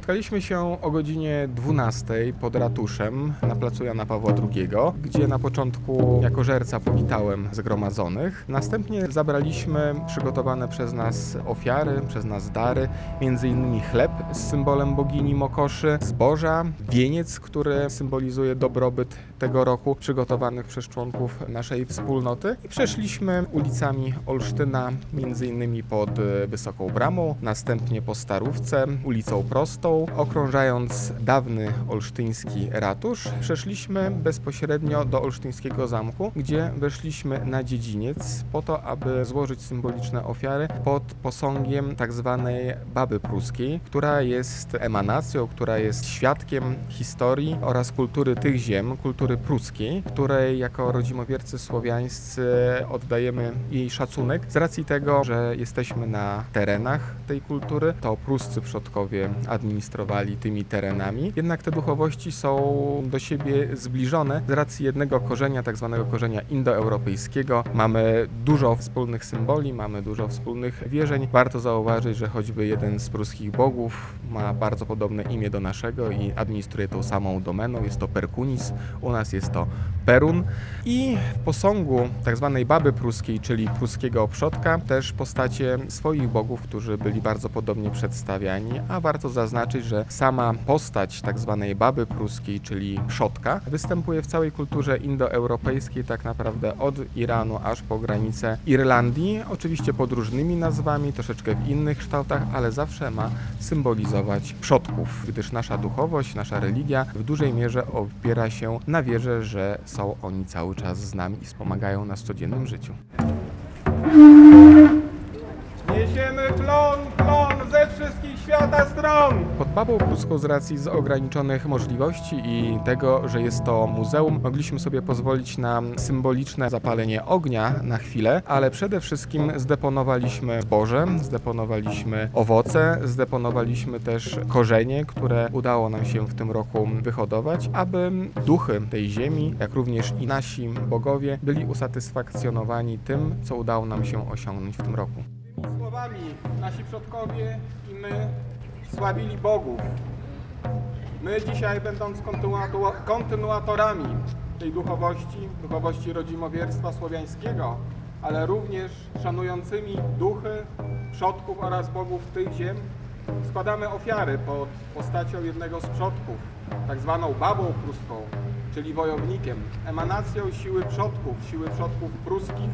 Spotkaliśmy się o godzinie 12 pod ratuszem na placu Jana Pawła II, gdzie na początku jako żerca powitałem zgromadzonych. Następnie zabraliśmy przygotowane przez nas ofiary, przez nas dary, m.in. chleb z symbolem bogini Mokoszy, zboża, wieniec, który symbolizuje dobrobyt tego roku, przygotowanych przez członków naszej wspólnoty. I przeszliśmy ulicami Olsztyna, m.in. pod Wysoką Bramą, następnie po Starówce, ulicą Prostą, okrążając dawny olsztyński ratusz, przeszliśmy bezpośrednio do Olsztyńskiego Zamku, gdzie weszliśmy na dziedziniec po to, aby złożyć symboliczne ofiary pod posągiem tak zwanej baby pruskiej, która jest emanacją, która jest świadkiem historii oraz kultury tych ziem, kultury pruskiej, której jako rodzimowiercy słowiańscy oddajemy jej szacunek z racji tego, że jesteśmy na terenach tej kultury. To pruscy przodkowie administrowali tymi terenami, jednak te duchowości są do siebie zbliżone z racji jednego korzenia, tak zwanego korzenia indoeuropejskiego. Mamy dużo wspólnych symboli, mamy dużo wspólnych wierzeń. Warto zauważyć, że choćby jeden z pruskich bogów ma bardzo podobne imię do naszego i administruje tą samą domeną. Jest to Perkunis, u nas jest to Perun. I w posągu tak zwanej baby pruskiej, czyli pruskiego przodka, też postacie swoich bogów, którzy byli bardzo podobnie przedstawiani, a warto zaznaczyć, że sama postać tak zwanej baby pruskiej, czyli przodka, występuje w całej kulturze indoeuropejskiej, tak naprawdę od Iranu aż po granicę Irlandii, oczywiście pod różnymi nazwami, troszeczkę w innych kształtach, ale zawsze ma symbolizować przodków, gdyż nasza duchowość, nasza religia w dużej mierze opiera się na wierze, że są oni cały czas z nami i wspomagają nas w codziennym życiu. Niesiemy plon ze wszystkich świata stron! Pod babą pruską z racji z ograniczonych możliwości i tego, że jest to muzeum, mogliśmy sobie pozwolić na symboliczne zapalenie ognia na chwilę, ale przede wszystkim zdeponowaliśmy zboże, zdeponowaliśmy owoce, zdeponowaliśmy też korzenie, które udało nam się w tym roku wyhodować, aby duchy tej ziemi, jak również i nasi bogowie byli usatysfakcjonowani tym, co udało nam się osiągnąć w tym roku. Słowami nasi przodkowie i my sławili bogów. My dzisiaj, będąc kontynuatorami tej duchowości rodzimowierstwa słowiańskiego, ale również szanującymi duchy przodków oraz bogów tych ziem, składamy ofiary pod postacią jednego z przodków, tak zwaną babą pruską, czyli wojownikiem, emanacją siły przodków pruskich,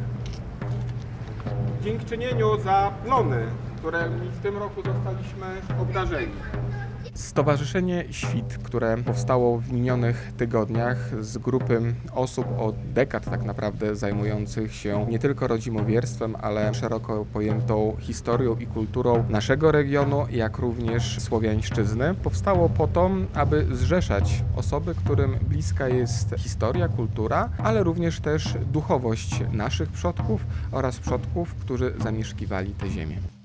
w dziękczynieniu za plony, którymi w tym roku zostaliśmy obdarzeni. Stowarzyszenie Świt, które powstało w minionych tygodniach z grupy osób od dekad tak naprawdę zajmujących się nie tylko rodzimowierstwem, ale szeroko pojętą historią i kulturą naszego regionu, jak również słowiańszczyzny, powstało po to, aby zrzeszać osoby, którym bliska jest historia, kultura, ale również też duchowość naszych przodków oraz przodków, którzy zamieszkiwali tę ziemię.